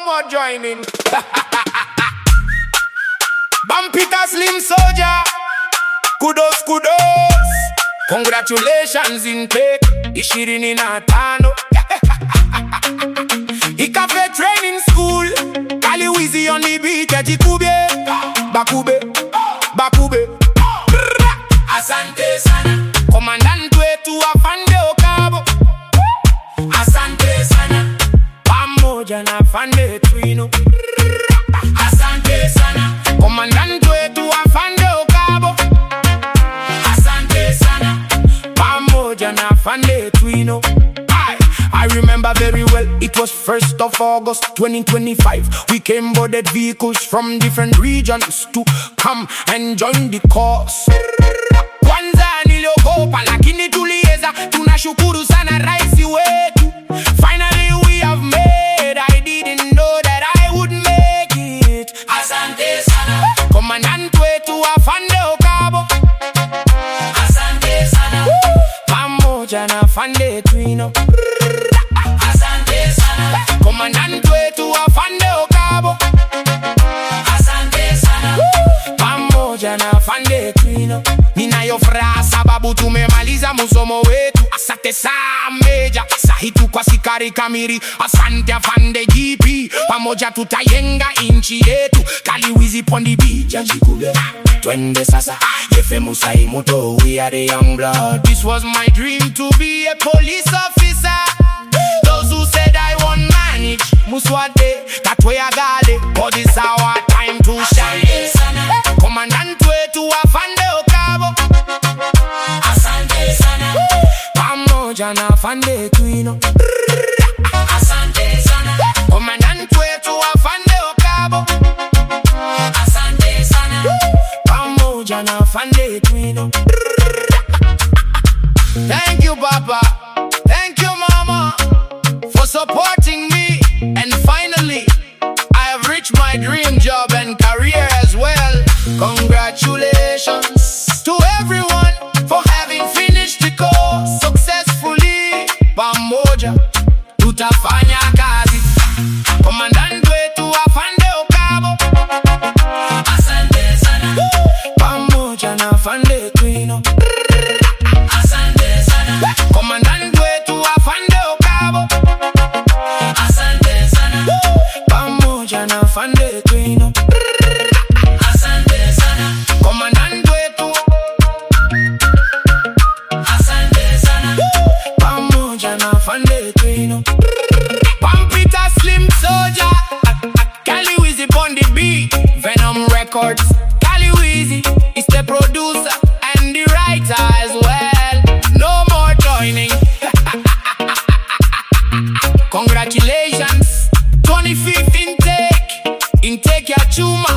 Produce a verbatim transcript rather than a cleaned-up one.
more joining. Bampita Slim Soldier, kudos kudos. Congratulations in take, ishirini na tano. Ikafe training school, Kaliwizi on the beat, Jikube, Bakube, Bakube. Asante sana, Commandant wetu afande Okabo. Asante sana, pamoja na afande Twino. Asante sana, Commandant wetu afande Okabo. Asante sana, pamoja na afande Twino. I remember very well, it was first of August twenty twenty-five. We came boarded vehicles from different regions to come and join the course. Kwanza niliogopa lakini tuliweza, tunashukuru sana raisi wetu. Finally we have made, I didn't know that I would make it. Asante sana, Commandant wetu afande Okabo. Asante sana, pamoja na afande Twino. Asante sana, Commandant wetu afande Okabo. Asante sana, pamoja na afande Twino. Ninayo furaha sababu tumemaliza musomo wetu. Asante sana Meja, sahitu kwa sikari kamili. Asante afande G P, pamoja tutayenga inchi yetu. Kaliwizi pondi bija Jikube, twende sasa Yefe Musai Muto, we are the young blood. This was my dream to be a police officer. Those who said I won't manage, Muswade, Katwe Agale, but it's our time to shine. Commandant wetu afande Okabo. Asante sana, pamoja na afande Twino. Asante sana, Commandant wetu afande Okabo. Asante sana, pamoja na afande Twino. Thank you Papa, thank you Mama, for supporting me. And finally, I have reached my dream job and career as well. Congratulations to everyone for having finished the course successfully. Pamoja tutafanya kazi. Commandant wetu afande Okabo. Asante sana, pamoja na afande Twino. Asante sana, Commandant wetu afande Okabo. Asante sana, pamoja na afande Twino. Asante sana, Commandant wetu. Asante sana, pamoja na afande Twino. Bampita Slim Soldier, Kaliwizi on the beat, Venom Records. Kaliwizi is the producer and the writer as well. No more joining. Congratulations, twenty-fifth intake, intake ya chuma.